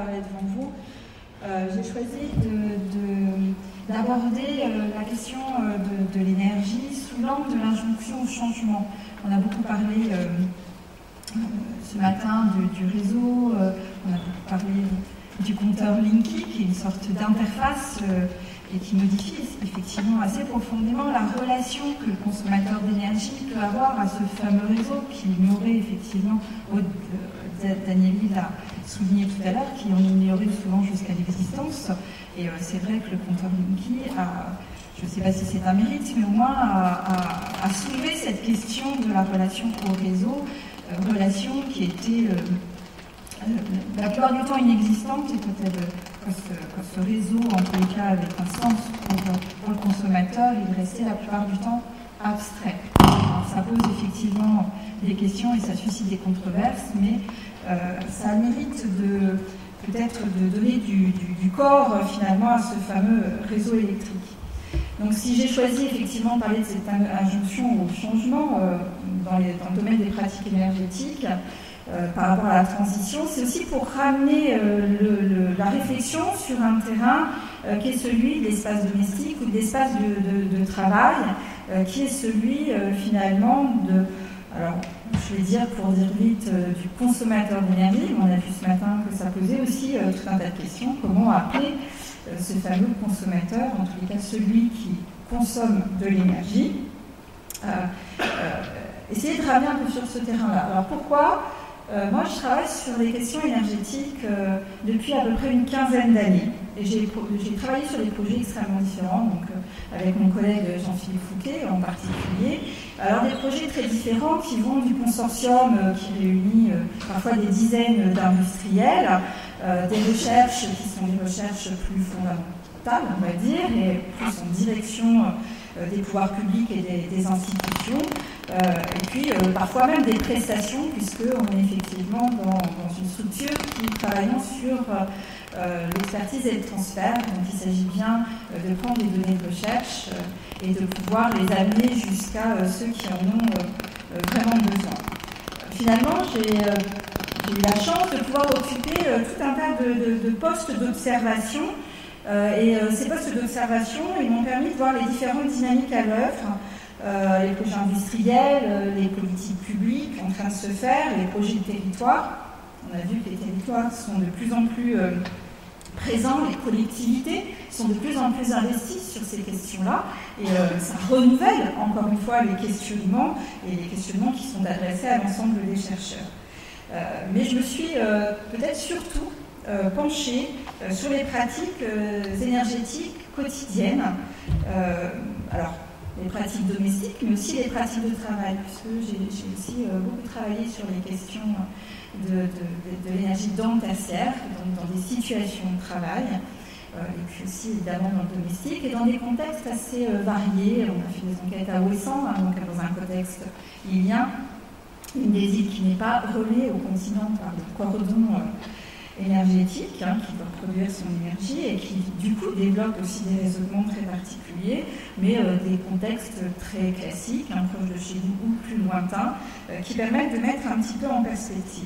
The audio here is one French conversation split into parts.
parler devant vous. J'ai choisi d'aborder la question de l'énergie sous l'angle de l'injonction au changement. On a beaucoup parlé ce matin du réseau, on a beaucoup parlé du compteur Linky, qui est une sorte d'interface et qui modifie effectivement assez profondément la relation que le consommateur d'énergie peut avoir à ce fameux réseau qu'il ignorait effectivement, Daniel l'a souligné tout à l'heure, qui en ignorait souvent jusqu'à l'existence. Et c'est vrai que le compteur Linky a, je ne sais pas si c'est un mérite, mais au moins a soulevé cette question de la relation au réseau, relation qui était la plupart du temps inexistante, et quand ce réseau, en tous les cas, avait un sens pour le consommateur, il restait la plupart du temps abstrait. Alors, ça pose effectivement des questions et ça suscite des controverses, mais ça a le mérite peut-être de donner du corps finalement à ce fameux réseau électrique. Donc si j'ai choisi effectivement de parler de cette injonction au changement dans le domaine des pratiques énergétiques, par rapport à la transition, c'est aussi pour ramener la réflexion sur un terrain qui est celui de l'espace domestique ou de l'espace de travail, qui est celui finalement alors je vais dire pour dire vite, du consommateur d'énergie. On a vu ce matin que ça posait aussi tout un tas de questions. Comment appeler ce fameux consommateur, en tous les cas celui qui consomme de l'énergie, essayer de ramener un peu sur ce terrain-là. Alors pourquoi moi, je travaille sur les questions énergétiques depuis à peu près une quinzaine d'années. Et j'ai travaillé sur des projets extrêmement différents, donc avec mon collègue Jean-Philippe Fouquet en particulier. Alors des projets très différents qui vont du consortium qui réunit parfois des dizaines d'industriels, des recherches qui sont des recherches plus fondamentales, on va dire, et plus en direction des pouvoirs publics et des institutions, et puis parfois même des prestations, puisqu'on est effectivement dans une structure qui travaille sur l'expertise et le transfert. Donc il s'agit bien de prendre des données de recherche et de pouvoir les amener jusqu'à ceux qui en ont vraiment besoin. Finalement, j'ai eu la chance de pouvoir occuper tout un tas de postes d'observation. Et ces postes d'observation, ils m'ont permis de voir les différentes dynamiques à l'œuvre, les projets industriels, les politiques publiques en train de se faire, les projets de territoire. On a vu que les territoires sont de plus en plus présents, les collectivités sont de plus en plus investies sur ces questions-là, et ça renouvelle encore une fois les questionnements, et les questionnements qui sont adressés à l'ensemble des chercheurs. Mais je me suis peut-être surtout penchée sur les pratiques énergétiques quotidiennes, alors les pratiques domestiques, mais aussi les pratiques de travail, puisque j'ai aussi beaucoup travaillé sur les questions de l'énergie dans le tertiaire, dans des situations de travail, et puis aussi évidemment dans le domestique, et dans des contextes assez variés. On a fait des enquêtes à Ouessant, donc dans un contexte ilien, une des îles qui n'est pas reliée au continent par le cordon énergétique, qui doit produire son énergie et qui du coup développe aussi des raisonnements très particuliers, mais des contextes très classiques, proches de chez nous ou plus lointains, qui permettent de mettre un petit peu en perspective.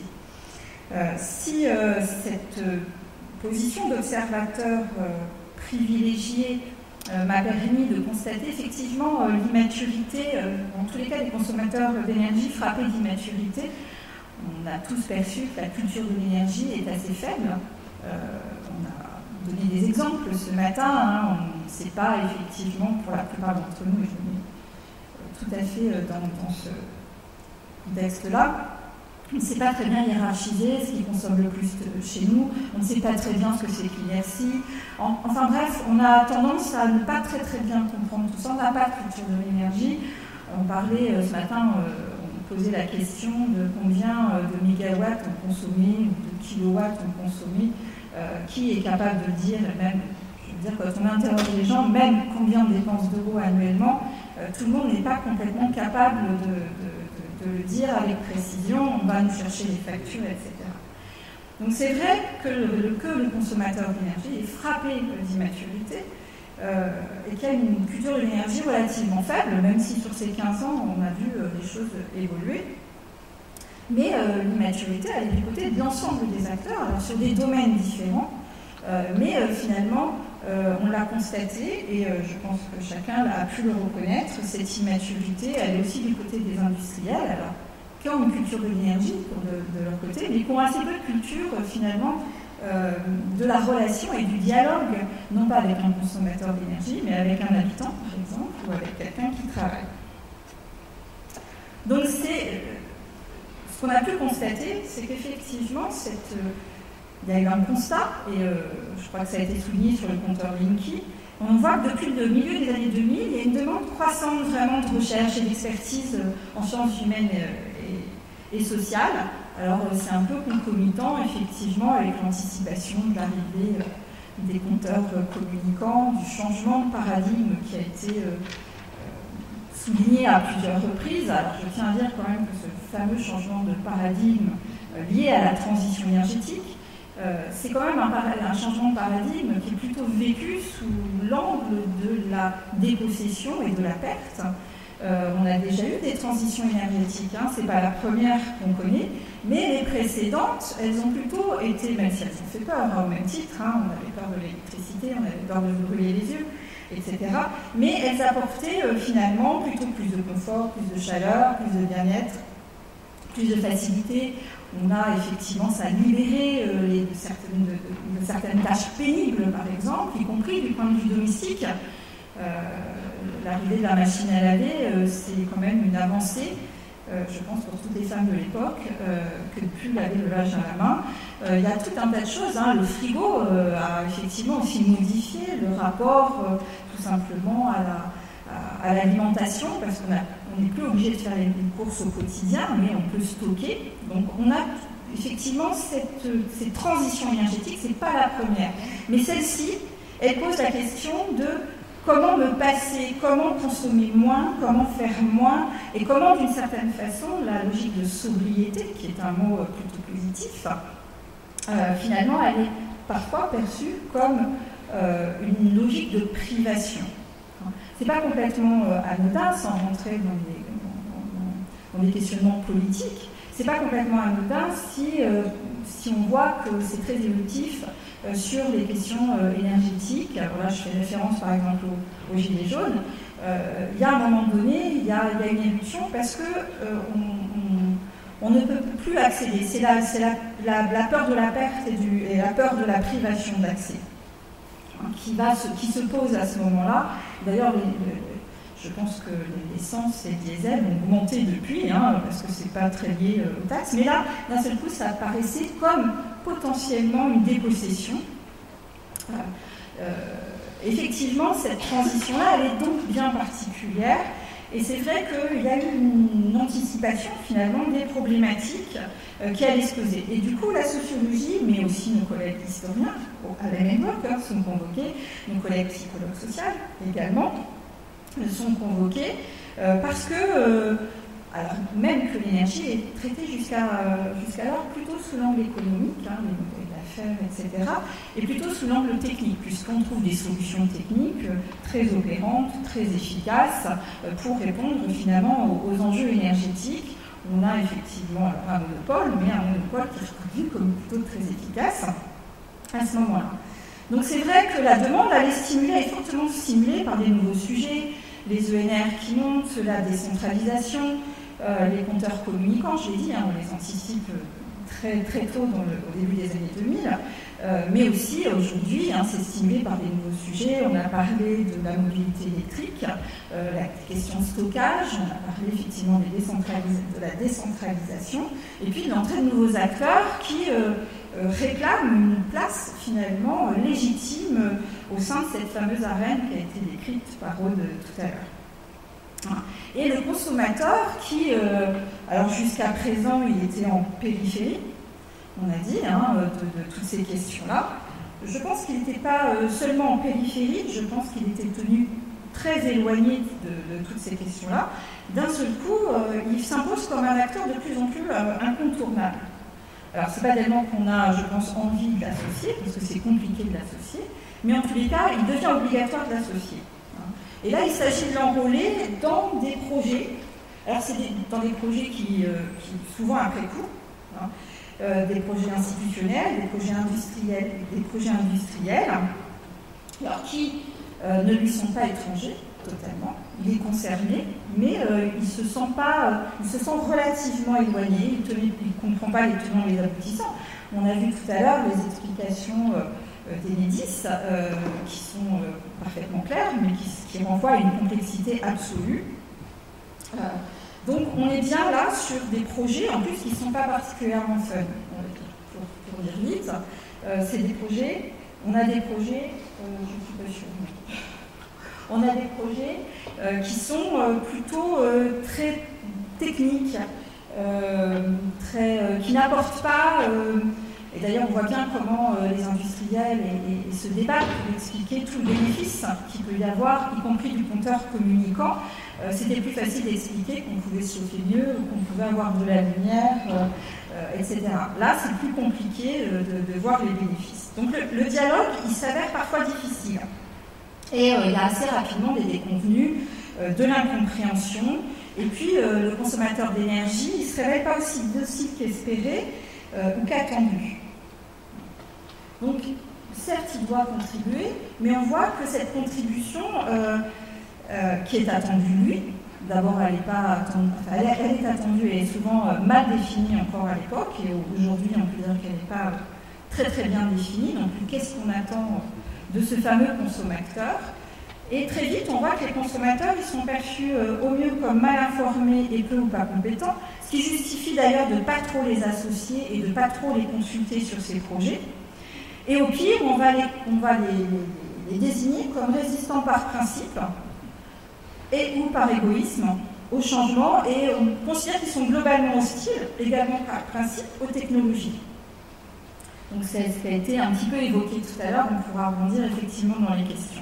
Si cette position d'observateur privilégié m'a permis de constater effectivement l'immaturité, en tous les cas des consommateurs d'énergie frappés d'immaturité, on a tous perçu que la culture de l'énergie est assez faible. On a donné des exemples ce matin. On ne sait pas effectivement, pour la plupart d'entre nous, et je me mets tout à fait dans ce contexte-là, on ne sait pas très bien hiérarchiser ce qui consomme le plus chez nous. On ne sait pas très bien ce que c'est que l'inertie. Enfin bref, on a tendance à ne pas très bien comprendre tout ça. On n'a pas de culture de l'énergie. On parlait ce matin... poser la question de combien de mégawatts ont consommé ou de kilowatts ont consommé, qui est capable de dire, même, je veux dire, quand on interroge les gens, même combien on dépense d'euros annuellement, tout le monde n'est pas complètement capable de le dire avec précision. On va nous chercher les factures, etc. Donc c'est vrai que le consommateur d'énergie est frappé d'immaturité, et qu'il y a une culture de l'énergie relativement faible, même si sur ces 15 ans, on a vu les choses évoluer. Mais l'immaturité, elle est du côté de l'ensemble des acteurs, alors sur des domaines différents, mais finalement, on l'a constaté, et je pense que chacun a pu le reconnaître, cette immaturité, elle est aussi du côté des industriels, alors, qui ont une culture de l'énergie de leur côté, mais qui ont assez peu de culture, finalement, de la relation et du dialogue, non pas avec un consommateur d'énergie, mais avec un habitant, par exemple, ou avec quelqu'un qui travaille. Donc, ce qu'on a pu constater, c'est qu'effectivement, il y a eu un constat, et je crois que ça a été souligné sur le compteur Linky. On voit que depuis le milieu des années 2000, il y a une demande croissante vraiment de recherche et d'expertise en sciences humaines et sociales. Alors c'est un peu concomitant, effectivement, avec l'anticipation de l'arrivée des compteurs communicants, du changement de paradigme qui a été souligné à plusieurs reprises. Alors je tiens à dire quand même que ce fameux changement de paradigme lié à la transition énergétique, c'est quand même un changement de paradigme qui est plutôt vécu sous l'angle de la dépossession et de la perte. On a déjà eu des transitions énergétiques, hein, c'est pas la première qu'on connaît, mais les précédentes, elles ont plutôt été, même si elles ont fait peur, hein, au même titre, hein, on avait peur de l'électricité, on avait peur de se brûler les yeux, etc. Mais elles apportaient finalement plutôt plus de confort, plus de chaleur, plus de bien-être, plus de facilité. On a effectivement, ça a libéré de certaines tâches pénibles, par exemple, y compris du point de vue domestique. L'arrivée de la machine à laver, c'est quand même une avancée, je pense, pour toutes les femmes de l'époque, que de plus laver le linge à la main. Il y a tout un tas de choses. Hein. Le frigo a effectivement aussi modifié le rapport, tout simplement, à l'alimentation, parce qu'on n'est plus obligé de faire les courses au quotidien, mais on peut stocker. Donc on a effectivement cette transition énergétique, c'est pas la première. Mais celle-ci, elle pose la question de comment me passer, comment consommer moins, comment faire moins, et comment, d'une certaine façon, la logique de sobriété, qui est un mot plutôt positif, finalement, elle est parfois perçue comme une logique de privation. C'est pas complètement anodin, sans rentrer dans des questionnements politiques, c'est pas complètement anodin si on voit que c'est très évolutif sur les questions énergétiques. Alors là, je fais référence par exemple aux Gilets jaunes. Il y a un moment donné, il y a une évolution parce que on ne peut plus accéder. C'est la peur de la perte et la peur de la privation d'accès qui se pose à ce moment-là. D'ailleurs, je pense que l'essence et le diesel ont augmenté depuis, hein, parce que c'est pas très lié aux taxes. Mais là, d'un seul coup, ça apparaissait comme potentiellement une dépossession. Effectivement, cette transition-là, elle est donc bien particulière. Et c'est vrai qu'il y a eu une anticipation, finalement, des problématiques qui allaient se poser. Et du coup, la sociologie, mais aussi nos collègues historiens, à la même époque, sont convoqués, nos collègues psychologues sociaux également, sont convoqués, parce que, alors même que l'énergie est traitée jusqu'alors plutôt sous l'angle économique, hein, les modèles d'affaires, etc., et plutôt sous l'angle technique, puisqu'on trouve des solutions techniques très opérantes, très efficaces, pour répondre finalement aux enjeux énergétiques. On a effectivement un monopole, mais un monopole qui est reconnu comme plutôt très efficace à ce moment-là. Donc c'est vrai que la demande, elle est fortement stimulée par des nouveaux sujets, les ENR qui montent, la décentralisation, les compteurs communicants, je l'ai dit, hein, on les anticipe très, très tôt au début des années 2000, mais aussi aujourd'hui, hein, c'est stimulé par des nouveaux sujets. On a parlé de la mobilité électrique, la question stockage, on a parlé effectivement de la décentralisation, et puis l'entrée de nouveaux acteurs qui réclament une place finalement légitime au sein de cette fameuse arène qui a été décrite par Aude tout à l'heure. Et le consommateur qui, alors jusqu'à présent, il était en périphérie, on a dit, hein, de toutes ces questions-là. Je pense qu'il n'était pas seulement en périphérie, je pense qu'il était tenu très éloigné de toutes ces questions-là. D'un seul coup, il s'impose comme un acteur de plus en plus incontournable. Alors, c'est pas tellement qu'on a, je pense, envie de l'associer, parce que c'est compliqué de l'associer, mais en tous les cas, il devient obligatoire de l'associer. Et là, il s'agit de l'enrôler dans des projets Alors c'est dans des projets qui souvent après coup, hein, des projets institutionnels, des projets industriels, alors qui ne lui sont pas étrangers totalement. Il est concerné, mais il se sent relativement éloigné, il ne comprend pas les tenants et les aboutissants. On a vu tout à l'heure les explications d'Enedis qui sont parfaitement claires, mais qui renvoient à une complexité absolue. Donc on est bien là sur des projets, en plus, qui ne sont pas particulièrement fun, pour dire vite. C'est des projets, on a des projets, je ne suis pas sûre, on a des projets qui sont plutôt très techniques, qui n'apportent pas, et d'ailleurs on voit bien comment les industriels se débattent pour expliquer tout le bénéfice qu'il peut y avoir, y compris du compteur communicant. C'était plus facile d'expliquer qu'on pouvait se chauffer mieux, qu'on pouvait avoir de la lumière, etc. Là, c'est plus compliqué de voir les bénéfices. Donc le dialogue, il s'avère parfois difficile. Et il y a assez rapidement des déconvenus, de l'incompréhension. Et puis, le consommateur d'énergie, il ne se révèle pas aussi docile qu'espéré ou qu'attendu. Donc, certes, il doit contribuer, mais on voit que cette contribution qui est attendue, lui, d'abord, elle est attendue et souvent mal définie encore à l'époque, et aujourd'hui, on peut dire qu'elle n'est pas très très bien définie. Donc, qu'est-ce qu'on attend de ce fameux consommateur? Et très vite, on voit que les consommateurs, ils sont perçus au mieux comme mal informés et peu ou pas compétents, ce qui justifie d'ailleurs de ne pas trop les associer et de ne pas trop les consulter sur ces projets. Et au pire, on va les désigner comme résistants par principe et ou par égoïsme au changement, et on considère qu'ils sont globalement hostiles, également par principe, aux technologies. Donc c'est ce qui a été un petit peu évoqué tout à l'heure, on pourra rebondir effectivement dans les questions.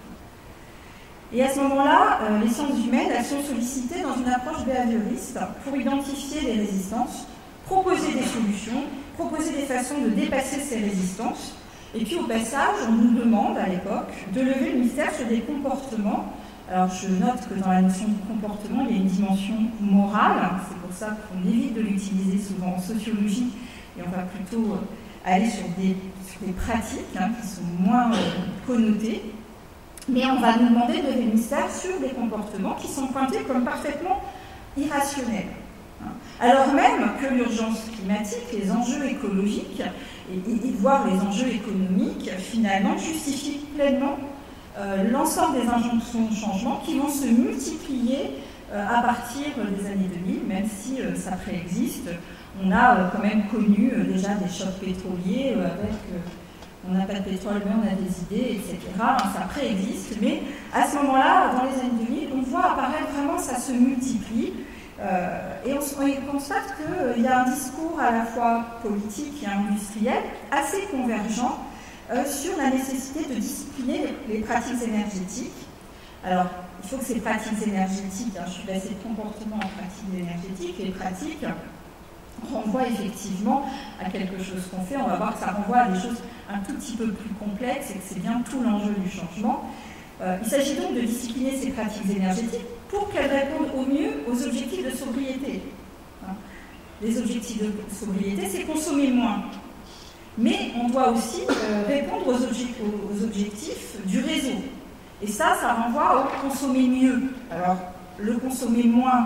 Et à ce moment-là, les sciences humaines, elles sont sollicitées dans une approche behavioriste pour identifier les résistances, proposer des solutions, proposer des façons de dépasser ces résistances. Et puis au passage, on nous demande à l'époque de lever le mystère sur des comportements. Alors je note que dans la notion de comportement, il y a une dimension morale, c'est pour ça qu'on évite de l'utiliser souvent en sociologie, et on va plutôt aller sur des pratiques qui sont moins connotées. Mais on va nous demander de lever le mystère sur des comportements qui sont pointés comme parfaitement irrationnels. Alors même que l'urgence climatique, les enjeux écologiques, et voire les enjeux économiques, finalement, justifient pleinement l'ensemble des injonctions de changement qui vont se multiplier à partir des années 2000, même si ça préexiste. On a quand même connu déjà des chocs pétroliers avec... on n'a pas de pétrole, mais on a des idées, etc. Ça préexiste, mais à ce moment-là, dans les années 2000, on voit apparaître vraiment, ça se multiplie, et on constate qu'il y a un discours à la fois politique et industriel assez convergent sur la nécessité de discipliner les pratiques énergétiques. Alors, il faut que ces pratiques énergétiques, je suis passée de comportement en pratiques énergétiques, les pratiques renvoie effectivement à quelque chose qu'on fait. On va voir que ça renvoie à des choses un tout petit peu plus complexes et que c'est bien tout l'enjeu du changement. Il s'agit donc de discipliner ces pratiques énergétiques pour qu'elles répondent au mieux aux objectifs de sobriété. Les objectifs de sobriété, c'est consommer moins. Mais on doit aussi répondre aux objectifs du réseau. Et ça renvoie au consommer mieux. Alors, le consommer moins...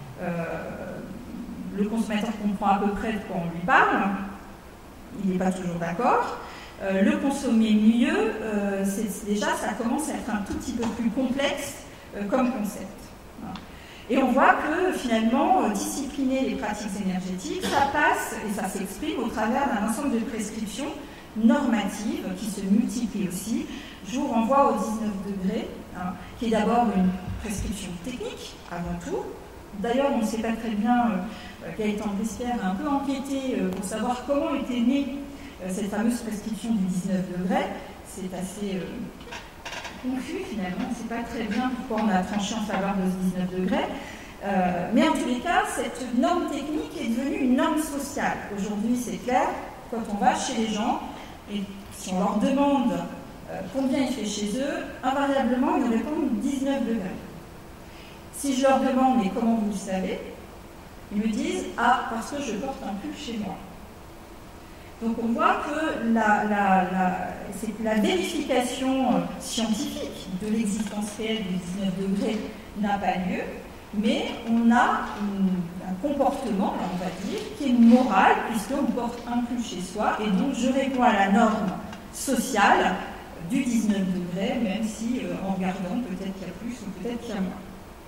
le consommateur comprend à peu près de quoi on lui parle, il n'est pas toujours d'accord. Le consommer mieux, déjà, ça commence à être un tout petit peu plus complexe comme concept. Et on voit que finalement, discipliner les pratiques énergétiques, ça passe et ça s'exprime au travers d'un ensemble de prescriptions normatives qui se multiplient aussi. Je vous renvoie au 19 degrés, qui est d'abord une prescription technique avant tout. D'ailleurs, on ne sait pas très bien, Gaëtan Brispierre a un peu enquêté pour savoir comment était née cette fameuse prescription du 19 degrés. C'est assez confus finalement, on ne sait pas très bien pourquoi on a tranché en faveur de ce 19 degrés. Mais en tous les cas, cette norme technique est devenue une norme sociale. Aujourd'hui, c'est clair, quand on va chez les gens, et si on leur demande combien il fait chez eux, invariablement, ils nous répondent 19 degrés. Si je leur demande « mais comment vous le savez ?» ils me disent « ah, parce que je porte un pull chez moi ». Donc on voit que la vérification scientifique de l'existence réelle du 19 degrés n'a pas lieu, mais on a un comportement, on va dire, qui est moral, puisqu'on porte un pull chez soi, et donc je réponds à la norme sociale du 19 degrés, même si en regardant, peut-être qu'il y a plus ou peut-être qu'il y a moins.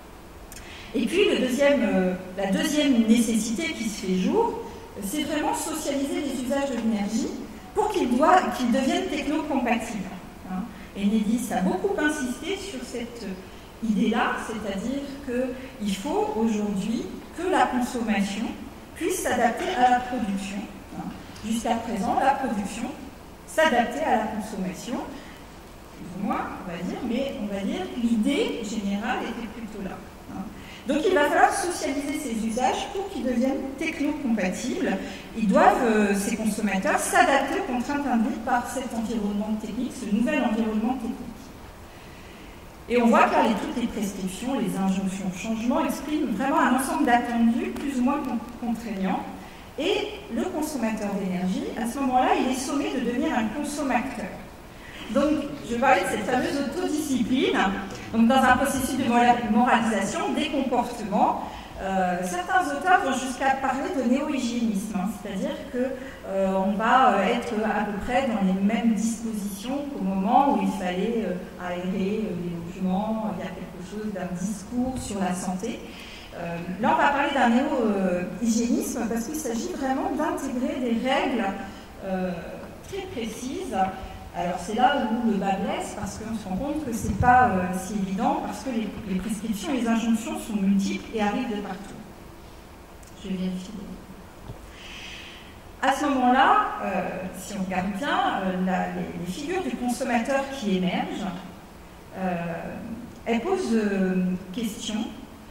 Et puis la deuxième nécessité qui se fait jour, c'est vraiment socialiser les usages de l'énergie pour qu'ils deviennent techno-compatibles. Enedis a beaucoup insisté sur cette idée-là, c'est-à-dire qu'il faut aujourd'hui que la consommation puisse s'adapter à la production. Jusqu'à présent, la production s'adaptait à la consommation, plus ou moins, on va dire, mais on va dire que l'idée générale était plutôt là. Donc il va falloir socialiser ces usages pour qu'ils deviennent techno-compatibles. Ils doivent, ces consommateurs, s'adapter aux contraintes induites par cet environnement technique, ce nouvel environnement technique. Et on voit que là, toutes les prescriptions, les injonctions de changement expriment vraiment un ensemble d'attendus plus ou moins contraignants. Et le consommateur d'énergie, à ce moment-là, il est sommé de devenir un consommateur. Donc, je vais parler de cette fameuse autodiscipline. Donc, dans un processus de moralisation des comportements, certains auteurs vont jusqu'à parler de néo-hygiénisme, c'est-à-dire qu'on va être à peu près dans les mêmes dispositions qu'au moment où il fallait aérer les logements, il y a quelque chose d'un discours sur la santé. Là, on va parler d'un néo-hygiénisme parce qu'il s'agit vraiment d'intégrer des règles très précises. Alors c'est là où le bas blesse, parce qu'on se rend compte que c'est pas si évident, parce que les prescriptions et les injonctions sont multiples et arrivent de partout. Je vais vérifier. À ce moment-là, si on regarde bien, les figures du consommateur qui émergent, elles posent question,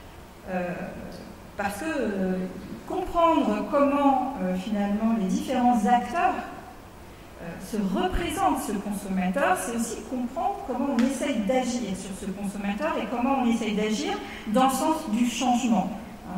parce que comprendre comment finalement les différents acteurs se représente ce consommateur, c'est aussi comprendre comment on essaye d'agir sur ce consommateur et comment on essaye d'agir dans le sens du changement.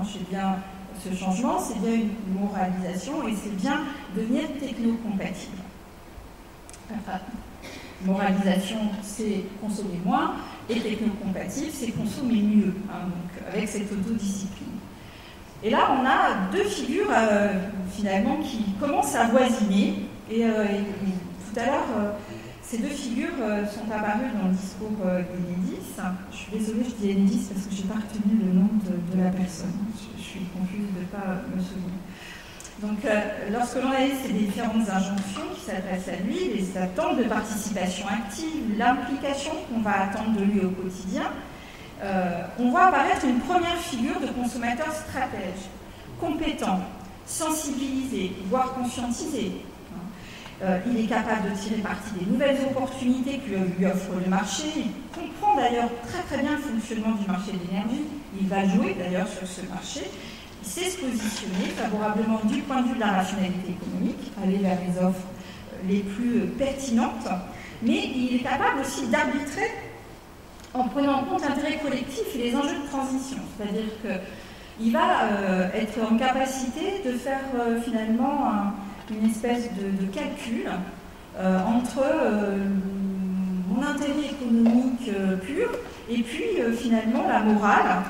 Ce changement, c'est bien une moralisation et c'est bien devenir techno-compatible. Enfin, moralisation, c'est consommer moins et techno-compatible, c'est consommer mieux, donc avec cette autodiscipline. Et là, on a deux figures finalement qui commencent à voisiner. Et tout à l'heure, ces deux figures sont apparues dans le discours d'Enedis. Je suis désolée, je dis Enedis parce que je n'ai pas retenu le nom de la personne. Je suis confuse de ne pas me souvenir. Donc, lorsque l'on a ces différentes injonctions qui s'adressent à lui, les attentes de participation active, l'implication qu'on va attendre de lui au quotidien, on voit apparaître une première figure de consommateur stratège, compétent, sensibilisé, voire conscientisé. Il est capable de tirer parti des nouvelles opportunités que lui offre le marché. Il comprend d'ailleurs très très bien le fonctionnement du marché de l'énergie. Il va jouer d'ailleurs sur ce marché. Il sait se positionner favorablement du point de vue de la rationalité économique, aller vers les offres les plus pertinentes, mais il est capable aussi d'arbitrer en prenant en compte l'intérêt collectif et les enjeux de transition. C'est-à-dire qu'il va être en capacité de faire finalement une espèce de calcul entre mon intérêt économique pur et puis finalement la morale.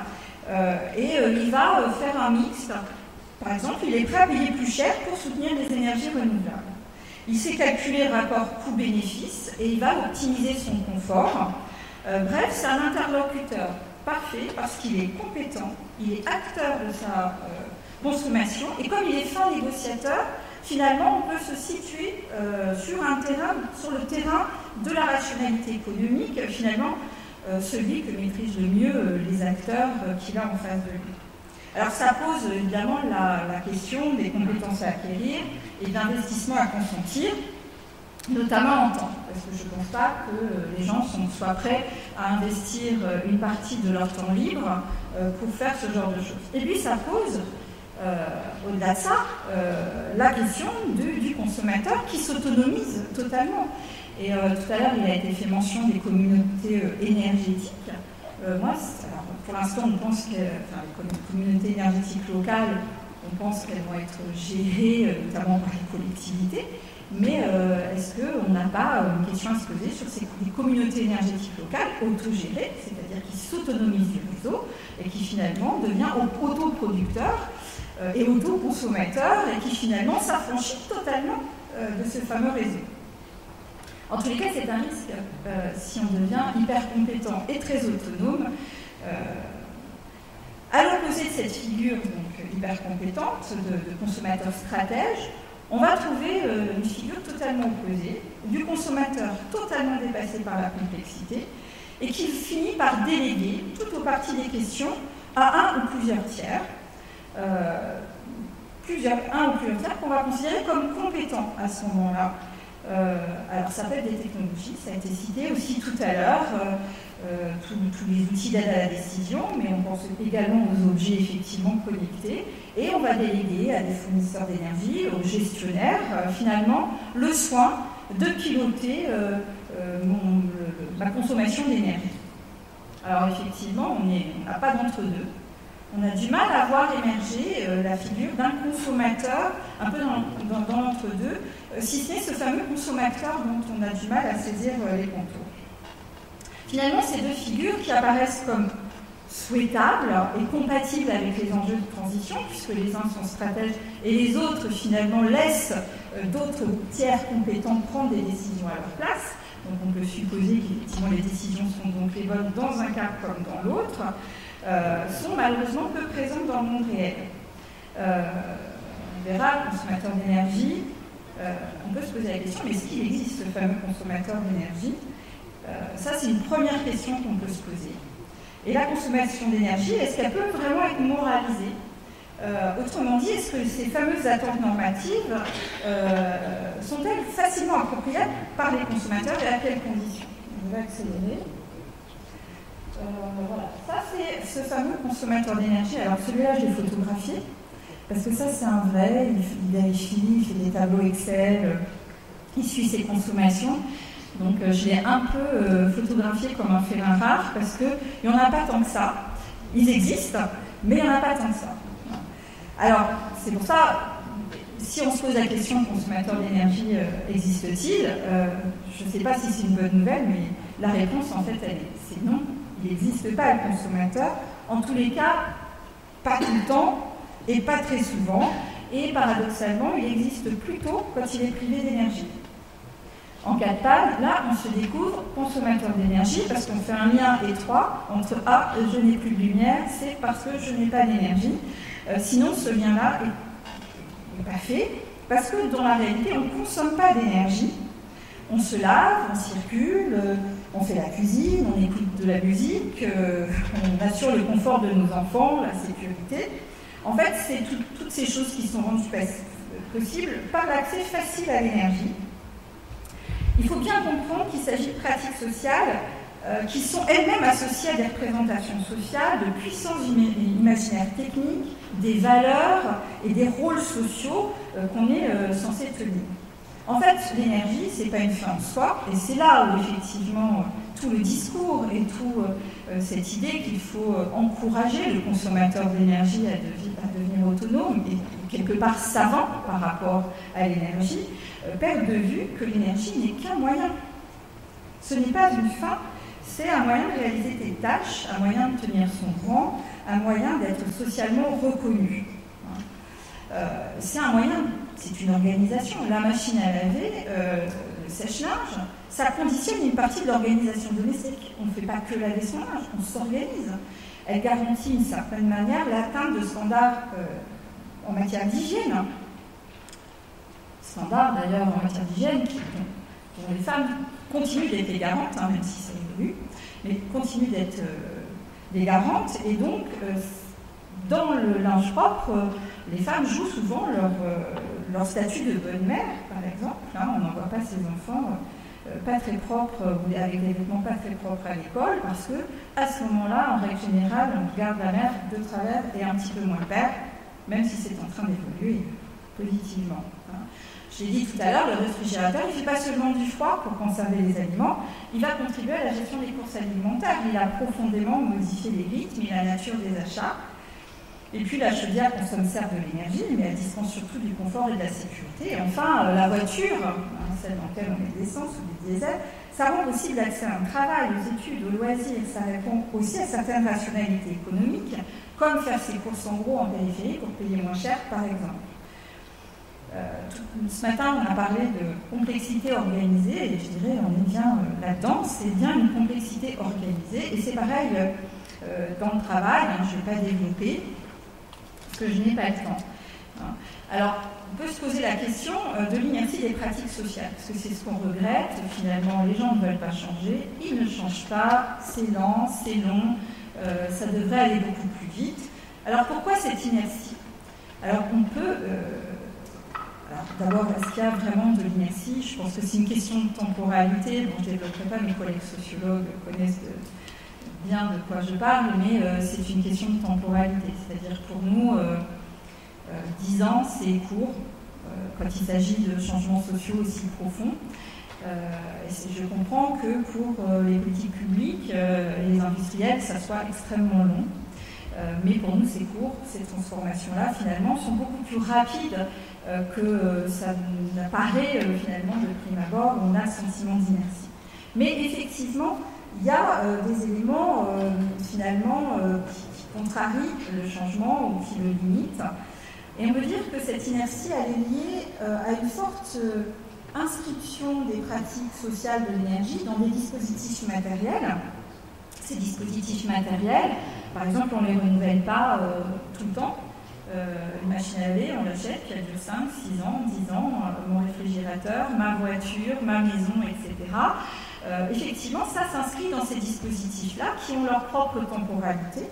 Il va faire un mix. Par exemple, il est prêt à payer plus cher pour soutenir les énergies renouvelables. Il sait calculer le rapport coût-bénéfice et il va optimiser son confort. Bref, c'est un interlocuteur parfait parce qu'il est compétent, il est acteur de sa consommation et comme il est fin négociateur, finalement, on peut se situer sur le terrain de la rationalité économique, finalement, celui que maîtrisent le mieux les acteurs qu'il a en face de lui. Alors, ça pose évidemment la question des compétences à acquérir et d'investissements à consentir, notamment en temps, parce que je ne pense pas que les gens soient prêts à investir une partie de leur temps libre pour faire ce genre de choses. Et puis, ça pose au-delà de ça, la question du consommateur qui s'autonomise totalement. Et tout à l'heure, il a été fait mention des communautés énergétiques. Moi, pour l'instant, on pense que les communautés énergétiques locales, on pense qu'elles vont être gérées notamment par les collectivités. Mais est-ce qu'on n'a pas une question à se poser sur ces communautés énergétiques locales autogérées, c'est-à-dire qui s'autonomisent du réseau et qui finalement deviennent autoproducteurs et autoconsommateurs et qui finalement s'affranchissent totalement de ce fameux réseau. En tous les cas, c'est un risque si on devient hyper compétent et très autonome. À l'opposé de cette figure donc, hyper compétente de consommateur stratège, on va trouver une figure totalement opposée, du consommateur totalement dépassé par la complexité et qui finit par déléguer tout ou partie des questions à un ou plusieurs tiers, qu'on va considérer comme compétents à ce moment-là. Alors ça peut être des technologies, ça a été cité aussi tout à l'heure, tous les outils d'aide à la décision, mais on pense également aux objets effectivement connectés, et on va déléguer à des fournisseurs d'énergie, aux gestionnaires, finalement, le soin de piloter ma consommation d'énergie. Alors effectivement, on n'a pas d'entre-deux. On a du mal à voir émerger la figure d'un consommateur un peu dans l'entre-deux, si ce n'est ce fameux consommateur dont on a du mal à saisir les contours. Finalement, ces deux figures qui apparaissent comme souhaitables et compatibles avec les enjeux de transition, puisque les uns sont stratèges et les autres, finalement, laissent d'autres tiers compétents prendre des décisions à leur place. Donc on peut supposer qu'effectivement les décisions sont donc les bonnes dans un cas comme dans l'autre, sont malheureusement peu présentes dans le monde réel. On verra, le consommateur d'énergie, on peut se poser la question, mais est-ce qu'il existe ce fameux consommateur d'énergie ? Ça, c'est une première question qu'on peut se poser. Et la consommation d'énergie, est-ce qu'elle peut vraiment être moralisée ? Autrement dit, est-ce que ces fameuses attentes normatives sont-elles facilement appropriables par les consommateurs et à quelles conditions ? Je vais accélérer. Voilà, ça c'est ce fameux consommateur d'énergie. Alors celui-là, je l'ai photographié, parce que ça c'est un vrai, il vérifie, il fait des tableaux Excel, il suit ses consommations. Donc je l'ai un peu photographié comme un félin rare, parce qu'il n'y en a pas tant que ça. Ils existent, mais il n'y en a pas tant que ça. Alors, c'est pour ça, si on se pose la question, consommateur d'énergie existe-t-il ? Je ne sais pas si c'est une bonne nouvelle, mais la réponse, en fait, c'est non. Il n'existe pas le consommateur. En tous les cas, pas tout le temps et pas très souvent. Et paradoxalement, il existe plutôt quand il est privé d'énergie. En cas de panne, là, on se découvre consommateur d'énergie parce qu'on fait un lien étroit entre « Ah, je n'ai plus de lumière, c'est parce que je n'ai pas d'énergie ». Sinon, ce lien-là n'est pas fait, parce que dans la réalité, on ne consomme pas d'énergie. On se lave, on circule, on fait la cuisine, on écoute de la musique, on assure le confort de nos enfants, la sécurité. En fait, c'est toutes ces choses qui sont rendues possibles par l'accès facile à l'énergie. Il faut bien comprendre qu'il s'agit de pratiques sociales qui sont elles-mêmes associées à des représentations sociales, de puissants imaginaires techniques, des valeurs et des rôles sociaux qu'on est censé tenir. En fait, l'énergie, ce n'est pas une fin en soi, et c'est là où effectivement tout le discours et toute cette idée qu'il faut encourager le consommateur d'énergie à devenir autonome et quelque part savant par rapport à l'énergie, perd de vue que l'énergie n'est qu'un moyen. Ce n'est pas une fin, c'est un moyen de réaliser des tâches, un moyen de tenir son rang, un moyen d'être socialement reconnu. C'est un moyen, c'est une organisation. La machine à laver, le sèche-linge, ça conditionne une partie de l'organisation domestique. On ne fait pas que laver son linge, on s'organise. Elle garantit d'une certaine manière l'atteinte de standards en matière d'hygiène. Standards d'ailleurs en matière d'hygiène dont les femmes continuent d'être les garantes, même si ça évolue, mais continuent d'être les garantes. Et donc, dans le linge propre, les femmes jouent souvent leur statut de bonne mère, par exemple. On n'envoie pas ses enfants pas très propres ou avec des vêtements pas très propres à l'école, parce que à ce moment-là, en règle générale, on regarde la mère de travers et un petit peu moins le père, même si c'est en train d'évoluer positivement. Je l'ai dit tout à l'heure, le réfrigérateur, il ne fait pas seulement du froid pour conserver les aliments, il va contribuer à la gestion des courses alimentaires. Il a profondément modifié les rythmes et la nature des achats. Et puis la chaudière consomme certes de l'énergie, mais elle dispense surtout du confort et de la sécurité. Et enfin, la voiture, celle dans laquelle on met de l'essence ou du diesel, ça rend possible l'accès à un travail, aux études, aux loisirs. Ça répond aussi à certaines rationalités économiques, comme faire ses courses en gros en périphérie pour payer moins cher, par exemple. Ce matin, on a parlé de complexité organisée, et je dirais, on est bien là-dedans, c'est bien une complexité organisée, et c'est pareil dans le travail, je ne vais pas développer, parce que je n'ai pas le temps. Alors, on peut se poser la question de l'inertie des pratiques sociales, parce que c'est ce qu'on regrette, finalement, les gens ne veulent pas changer, ils ne changent pas, c'est lent, c'est long, ça devrait aller beaucoup plus vite. Alors, pourquoi cette inertie? Alors, on peut... D'abord, est-ce qu'il y a vraiment de l'inertie? Je pense que c'est une question de temporalité. Bon, je ne développerai pas, mes collègues sociologues connaissent bien de quoi je parle, mais c'est une question de temporalité. C'est-à-dire pour nous, 10 ans, c'est court quand il s'agit de changements sociaux aussi profonds. Et je comprends que pour les politiques publiques et les industriels, ça soit extrêmement long. Mais pour nous, c'est court. Ces transformations-là, finalement, sont beaucoup plus rapides que ça n'apparaît finalement de prime abord. On a le sentiment d'inertie. Mais effectivement, il y a des éléments finalement qui contrarient le changement ou qui le limitent. Et on peut dire que cette inertie, elle est liée à une forte inscription des pratiques sociales de l'énergie dans des dispositifs matériels. Ces dispositifs matériels, par exemple, on ne les renouvelle pas tout le temps. Une machine à laver, on l'achète, qui a duré 5, 6 ans, 10 ans, mon réfrigérateur, ma voiture, ma maison, etc. Effectivement, ça s'inscrit dans ces dispositifs-là qui ont leur propre temporalité.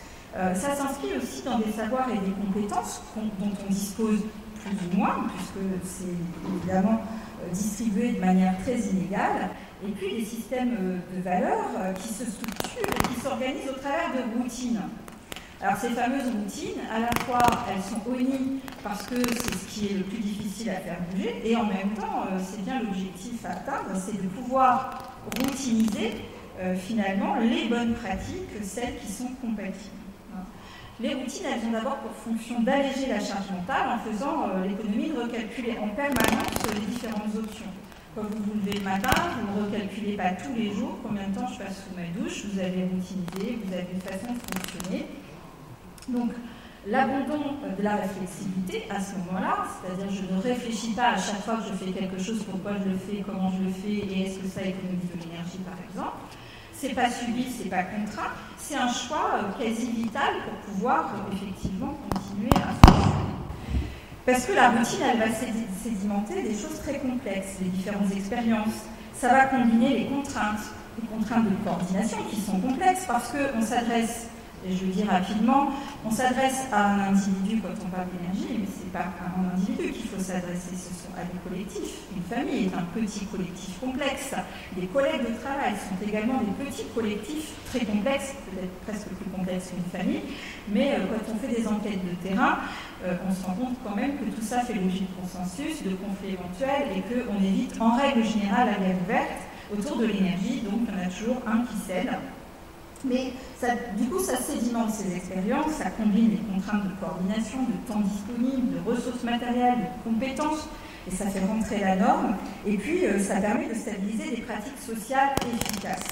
Ça s'inscrit aussi dans des savoirs et des compétences dont on dispose plus ou moins, puisque c'est évidemment distribué de manière très inégale, et puis des systèmes de valeurs qui se structurent et qui s'organisent au travers de routines. Alors ces fameuses routines, à la fois elles sont honies parce que c'est ce qui est le plus difficile à faire bouger, et en même temps c'est bien l'objectif à atteindre, c'est de pouvoir routiniser finalement les bonnes pratiques, celles qui sont compatibles. Les routines, elles ont d'abord pour fonction d'alléger la charge mentale en faisant l'économie de recalculer en permanence les différentes options. Quand vous vous levez le matin, vous ne recalculez pas tous les jours combien de temps je passe sous ma douche, vous avez routinisé, vous avez une façon de fonctionner. Donc, l'abandon de la réflexivité à ce moment-là, c'est-à-dire je ne réfléchis pas à chaque fois que je fais quelque chose, pourquoi je le fais, comment je le fais et est-ce que ça économise de l'énergie par exemple. C'est pas subi, c'est pas contraint, c'est un choix quasi vital pour pouvoir effectivement continuer à fonctionner. Parce que la routine, elle va sédimenter des choses très complexes, les différentes expériences. Ça va combiner les contraintes de coordination qui sont complexes parce qu'on s'adresse, et je le dis rapidement, on s'adresse à un individu quand on parle d'énergie, mais ce n'est pas à un individu qu'il faut s'adresser, ce sont à des collectifs. Une famille est un petit collectif complexe. Les collègues de travail sont également des petits collectifs très complexes, peut-être presque plus complexes qu'une famille, mais quand on fait des enquêtes de terrain, on se rend compte quand même que tout ça fait l'objet de consensus, de conflits éventuels, et qu'on évite en règle générale la guerre ouverte autour de l'énergie, donc il y en a toujours un qui cède. Mais ça, du coup, ça sédimente ces expériences, ça combine les contraintes de coordination, de temps disponible, de ressources matérielles, de compétences, et ça fait rentrer la norme. Et puis, ça permet de stabiliser des pratiques sociales efficaces.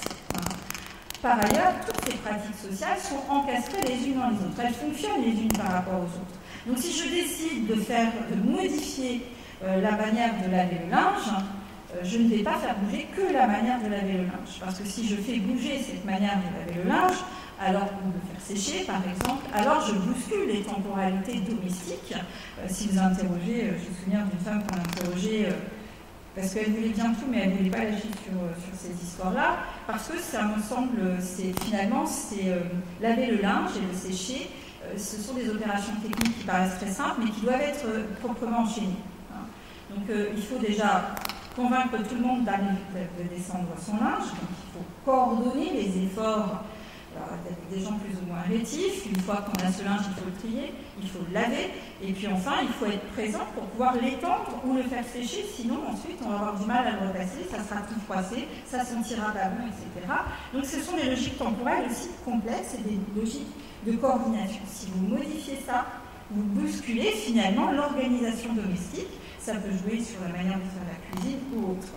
Par ailleurs, toutes ces pratiques sociales sont encastrées les unes dans les autres. Elles fonctionnent les unes par rapport aux autres. Donc, si je décide de modifier la manière de laver le linge, je ne vais pas faire bouger que la manière de laver le linge. Parce que si je fais bouger cette manière de laver le linge, alors ou de faire sécher par exemple, alors je bouscule les temporalités domestiques. Si vous interrogez, je me souviens d'une femme qu'on a interrogée, parce qu'elle voulait bien tout, mais elle ne voulait pas lâcher sur ces histoires-là, parce que ça me semble, finalement, laver le linge et le sécher, ce sont des opérations techniques qui paraissent très simples, mais qui doivent être proprement enchaînées. Donc il faut déjà convaincre tout le monde de descendre son linge, donc il faut coordonner les efforts Alors, il y a des gens plus ou moins rétifs. Une fois qu'on a ce linge, il faut le trier, il faut le laver. Et puis enfin, il faut être présent pour pouvoir l'étendre ou le faire sécher. Sinon, ensuite, on va avoir du mal à le repasser. Ça sera tout froissé, ça sentira pas bon, etc. Donc, ce sont des logiques temporelles aussi complexes et des logiques de coordination. Si vous modifiez ça, vous bousculez finalement l'organisation domestique. Ça peut jouer sur la manière de faire la cuisine ou autre.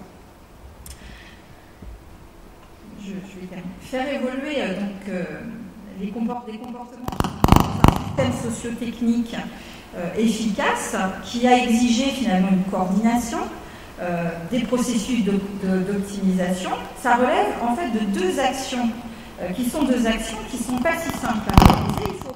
Je vais terminer. Faire évoluer des comportements dans un système socio-technique efficace qui a exigé finalement une coordination des processus d'optimisation. Ça relève en fait de deux actions qui sont pas si simples à réaliser. Il faut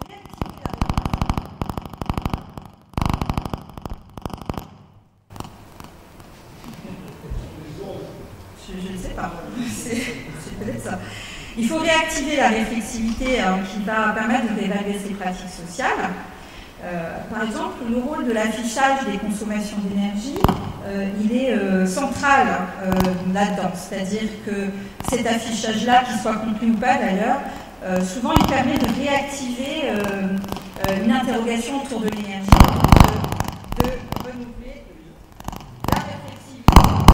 je ne sais pas, c'est peut-être ça. Il faut réactiver la réflexivité qui va permettre de réévaluer ces pratiques sociales. Par exemple, le rôle de l'affichage des consommations d'énergie, il est central là-dedans. C'est-à-dire que cet affichage-là, qu'il soit compris ou pas d'ailleurs, souvent il permet de réactiver une interrogation autour de l'énergie, de renouveler la réflexivité.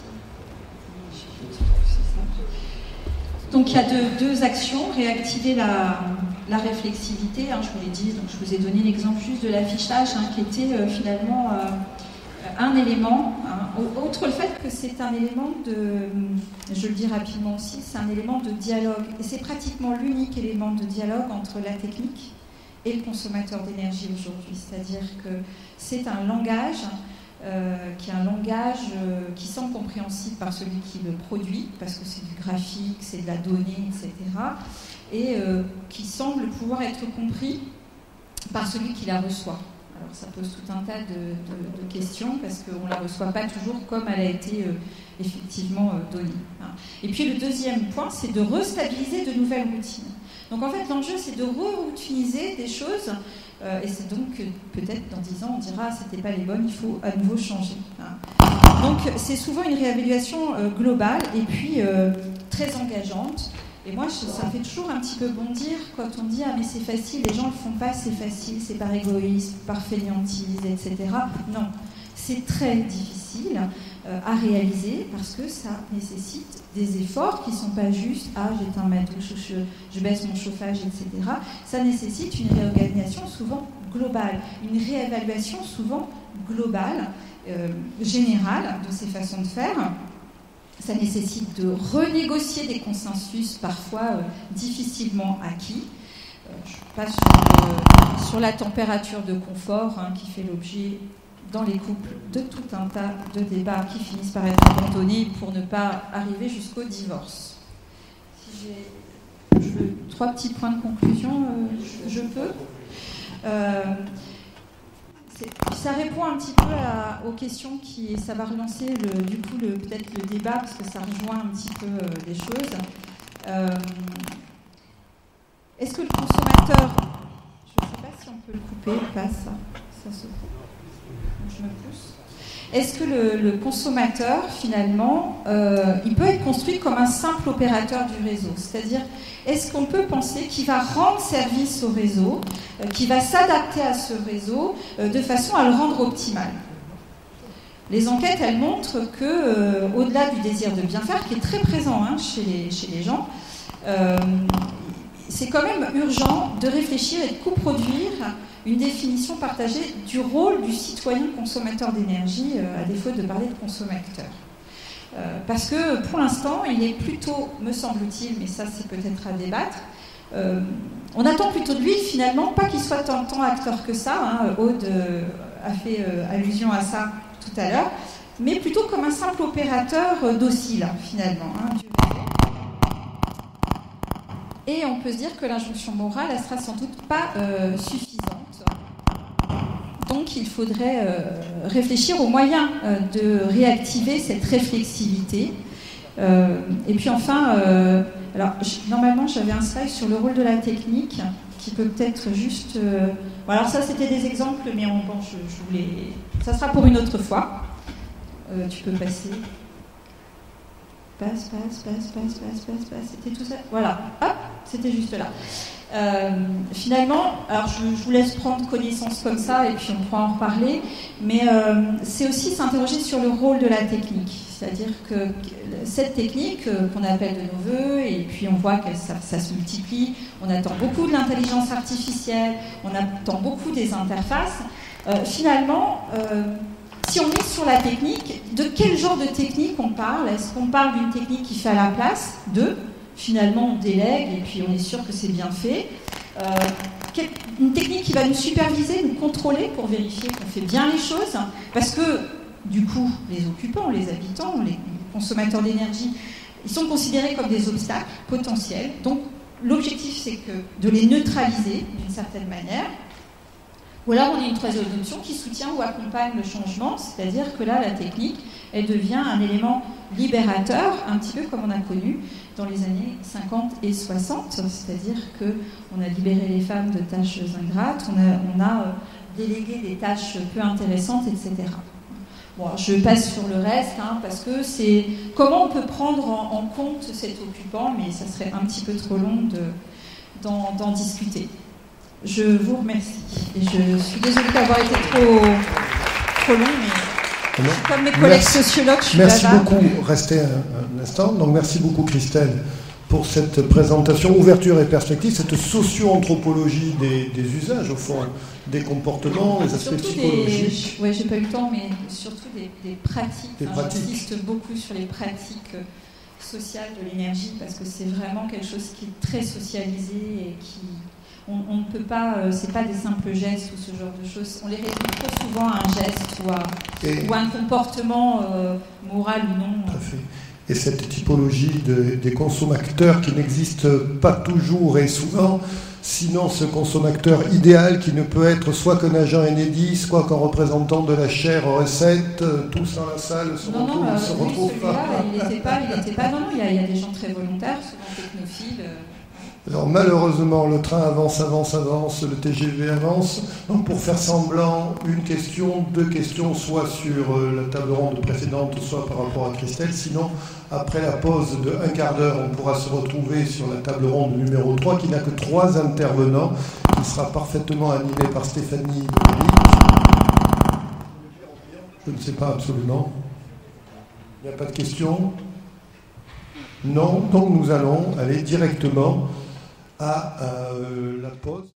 Donc il y a deux actions, réactiver la réflexivité, je vous l'ai dit, donc je vous ai donné l'exemple juste de l'affichage qui était finalement un élément, outre le fait que c'est un élément je le dis rapidement aussi, c'est un élément de dialogue, et c'est pratiquement l'unique élément de dialogue entre la technique et le consommateur d'énergie aujourd'hui, c'est-à-dire que c'est un langage qui est un langage qui semble compréhensible par celui qui le produit, parce que c'est du graphique, c'est de la donnée, etc., et qui semble pouvoir être compris par celui qui la reçoit. Alors ça pose tout un tas de questions, parce qu'on ne la reçoit pas toujours comme elle a été effectivement donnée. Et puis le deuxième point, c'est de restabiliser de nouvelles routines. Donc en fait, l'enjeu, c'est de re-routiniser des choses. Et c'est donc peut-être dans 10 ans on dira c'était pas les bonnes, il faut à nouveau changer. Donc c'est souvent une réévaluation globale et puis très engageante. Et moi ça me fait toujours un petit peu bondir quand on dit ah mais c'est facile, les gens le font pas, c'est facile, c'est par égoïsme, par fainéantise, etc. Non, c'est très difficile à réaliser parce que ça nécessite des efforts qui ne sont pas juste « ah, j'éteins ma douche, je baisse mon chauffage, etc. » Ça nécessite une réorganisation souvent globale, une réévaluation souvent globale, générale de ces façons de faire. Ça nécessite de renégocier des consensus parfois difficilement acquis. Je passe sur la température de confort qui fait l'objet dans les couples de tout un tas de débats qui finissent par être abandonnés pour ne pas arriver jusqu'au divorce. Si j'ai 3 petits points de conclusion, je peux. Ça répond un petit peu aux questions ça va relancer peut-être le débat parce que ça rejoint un petit peu des choses. Est-ce que le consommateur, je ne sais pas si on peut le couper ou pas, ça se coupe. Je me pousse. Est-ce que le consommateur, finalement, il peut être construit comme un simple opérateur du réseau ? C'est-à-dire, est-ce qu'on peut penser qu'il va rendre service au réseau, qu'il va s'adapter à ce réseau de façon à le rendre optimal ? Les enquêtes, elles montrent que, au-delà du désir de bien faire, qui est très présent chez les gens, c'est quand même urgent de réfléchir et de coproduire une définition partagée du rôle du citoyen consommateur d'énergie, à défaut de parler de consommateur. Parce que pour l'instant, il est plutôt, me semble-t-il, mais ça c'est peut-être à débattre, on attend plutôt de lui finalement, pas qu'il soit tant acteur que ça, Aude a fait allusion à ça tout à l'heure, mais plutôt comme un simple opérateur docile finalement, du réseau. Et on peut se dire que l'injonction morale, elle sera sans doute pas suffisante. Donc il faudrait réfléchir aux moyens de réactiver cette réflexivité. Et puis enfin, normalement j'avais un slide sur le rôle de la technique qui peut peut-être juste... alors ça c'était des exemples, mais je voulais... Ça sera pour une autre fois. Tu peux passer. Passe. C'était tout ça. Voilà. Hop. C'était juste là. Finalement, alors je vous laisse prendre connaissance comme ça et puis on pourra en reparler, mais c'est aussi s'interroger sur le rôle de la technique. C'est-à-dire que cette technique qu'on appelle de nos voeux, et puis on voit que ça se multiplie, on attend beaucoup de l'intelligence artificielle, on attend beaucoup des interfaces. Finalement, si on est sur la technique, de quel genre de technique on parle? Est-ce qu'on parle d'une technique qui fait à la place de? Finalement, on délègue et puis on est sûr que c'est bien fait. Une technique qui va nous superviser, nous contrôler pour vérifier qu'on fait bien les choses, parce que du coup, les occupants, les habitants, les consommateurs d'énergie, ils sont considérés comme des obstacles potentiels. Donc, l'objectif, c'est de les neutraliser d'une certaine manière. Ou alors, on a une troisième option qui soutient ou accompagne le changement, c'est-à-dire que là, la technique, elle devient un élément libérateur, un petit peu comme on a connu dans les années 50 et 60, c'est-à-dire qu'on a libéré les femmes de tâches ingrates, on a délégué des tâches peu intéressantes, etc. Bon, je passe sur le reste, parce que c'est comment on peut prendre en compte cet occupant, mais ça serait un petit peu trop long d'en discuter. Je vous remercie. Et je suis désolée d'avoir été trop long, mais comme mes collègues sociologues, je suis Merci bavarde. beaucoup. Restez un instant. Donc, merci beaucoup, Christelle, pour cette présentation, ouverture et perspective, cette socio-anthropologie des usages, au fond, des comportements, des aspects psychologiques. Oui, j'ai pas eu le temps, mais surtout des pratiques. J'insiste beaucoup sur les pratiques sociales de l'énergie, parce que c'est vraiment quelque chose qui est très socialisé et qui... On ne peut pas, c'est pas des simples gestes ou ce genre de choses. On les réduit trop souvent à un geste ou à un comportement moral ou non. Tout à fait. Et cette typologie des consommateurs qui n'existe pas toujours et souvent, sinon ce consommateur idéal qui ne peut être soit qu'un agent Enedis, soit qu'un représentant de la chaire recette, tous dans la salle se retrouvent pas. Il n'était pas. Non, il y a des gens très volontaires, souvent technophiles. Alors malheureusement, le train avance, le TGV avance. Donc pour faire semblant, une question, deux questions, soit sur la table ronde précédente, soit par rapport à Christelle. Sinon, après la pause de un quart d'heure, on pourra se retrouver sur la table ronde numéro 3, qui n'a que 3 intervenants, qui sera parfaitement animée par Stéphanie Dominique. Je ne sais pas absolument. Il n'y a pas de questions? Non, donc nous allons aller directement à la pause.